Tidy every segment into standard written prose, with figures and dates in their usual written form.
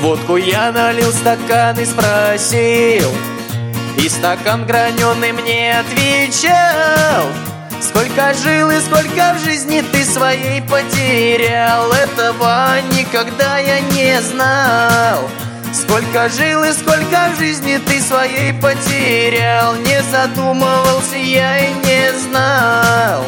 Водку я налил стакан и спросил, и стакан граненый мне отвечал: сколько жил и сколько в жизни ты своей потерял, этого никогда я не знал. Сколько жил и сколько в жизни ты своей потерял, не задумывался я и не знал.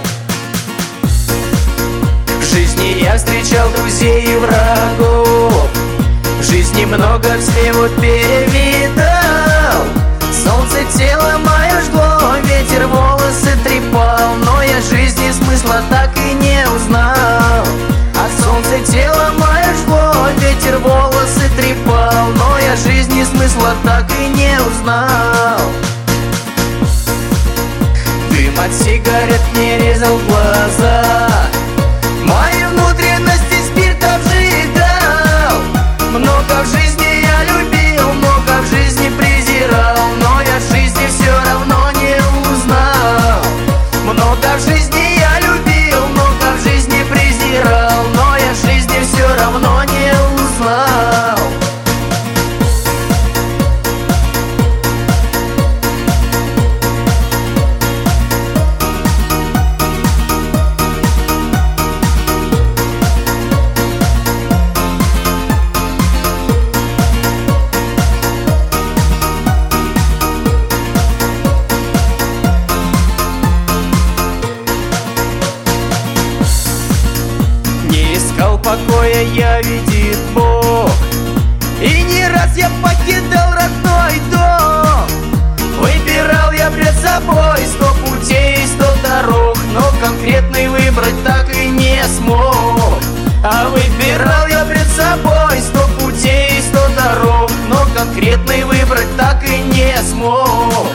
В жизни я встречал друзей и врагов, в жизни много всего перевидал. Солнце тело мое жгло, ветер волосы трепал, но я жизни смысла так и не узнал. А солнце тело мое жгло, ветер волосы трепал, но я жизни смысла так и не узнал. Дым от сигарет мне резал глаза, мои внутренности спиртом сжигал. Много в жизни я любил, много в жизни презирал, но я жизни все равно не узнал. Много в жизни я любил, много в жизни презирал, но я жизни все равно не узнал. Покоя я, видит Бог, и не раз я покидал родной дом. Выбирал я пред собой 100 путей, 100 дорог, но конкретный выбрать так и не смог. А выбирал я пред собой 100 путей, 100 дорог, но конкретный выбрать так и не смог.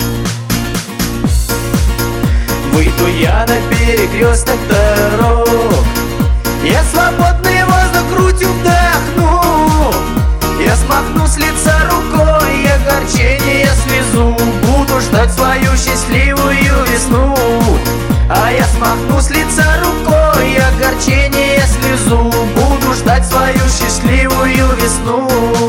Выйду я на перекресток дорог, я свободный воздух грудью вдохну, я смахну с лица рукой огорчение, слезу, буду ждать свою счастливую весну. А я смахну с лица рукой огорчение, слезу, буду ждать свою счастливую весну.